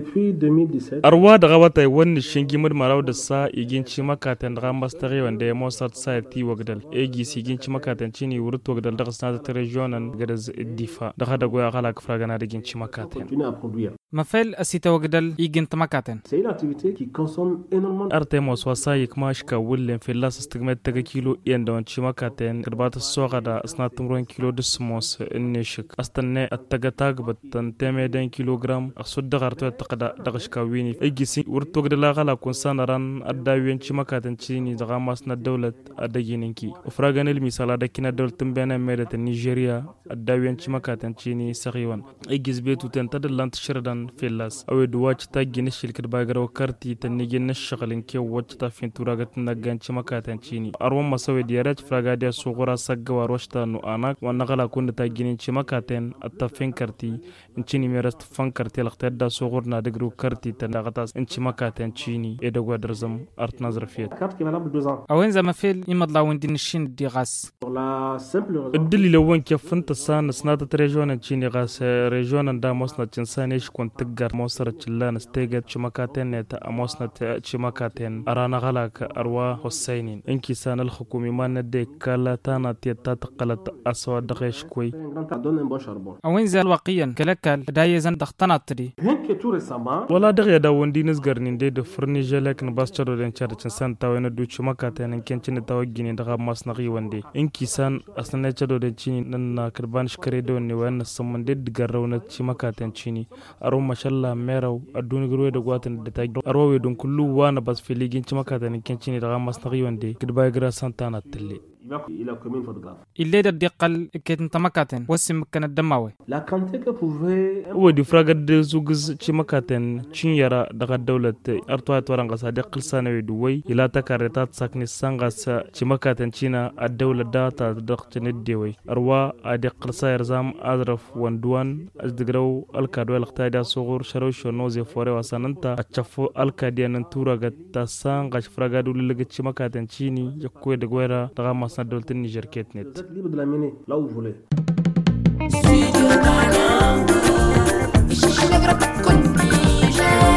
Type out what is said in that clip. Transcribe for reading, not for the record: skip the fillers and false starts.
arwa daga wata wani shingimar marau da sa iginci makatan daga mastare wanda ya mosar society wagdal egi si iginci makatan cini wurtu wagdal daga sanata regionan gada difa daga da goya kala kafra gana da iginci makatan mafel asita wagdal iginta makatan arte mos wasa yikma shika wullen filas stigmet taga kilo iyan da wanci makatan karbata soga da asnatum ron kilo dusmos inne shik astanne attaga tagbatan teme den kilogram asudda garto taqada daga shika wini egisi wurtu wagdal kala kun sanaran addawiyan ci makatan cini daga masna dawlat adagininki ufraganil misala da kina dawlatin bena medata Nigeria addawiyan ci makatan cini sagiwan egis betu tentada lant shirdan filas awe duwaci ta gina shirkar bagarawa karti ta nigin na shagalin ke wacce ta fin turagat na ganci makatan cini arwan masawe da yaraj fragadiya sogora saggawa roshta no anak wannan gala kun da ta ginin ci makatan atta fin karti in cini mai rast fan karti lakta da sogor na digru karti ta daga ta in ci makatan cini e da gwadar zam art nazarfiyat awen zama fil imad lawin din shin di gas dalila wanke funta sana sanata ta regionan cini gas regionan da mosna cin sane shi kun tiggar mosar cillan stegat ci makaten ne ta mosna ta ci makaten arana galaka arwa husainin inki sanal hukumi man de kala tana ta taqalat aswa daqish koy awen zal waqiyan kalakal dayezan dakhtanatri wala daga da wandi nisgarnin de furni jelek na baschado den charcin santa wena du ci makaten kencin ta wagini daga masnaqi wande inki san asna chado de cini nan na kirban shkare de wani wana samman de digarraw na ci makaten cini aro mashallah meraw aduni gurwe da gwatan da ta aro we don kullu wana bas filigin ci makatan kencin daga masnaqi wande kidbay gra santa na tille il est de qal ket tamakaten wasim kana damawe la quantité que pouvait wodi fragad de zugus ci makaten cin yara daga dawlat artoa toranga sa de qilsana we duway ila takareta sakni sangas ci makaten cina a dawlat data daqtine deway arwa a de qilsa yarzam azraf wanduan azdigraw alkadwa alqtada sugur sharo shonoze fore wasananta a chafu alkadian turaga ta sangas fragadu lege ci makaten cini yakwe de gwera daga Dolten Niger Ketnet. Vous êtes libre de l'amener là où vous voulez. Studio Banango,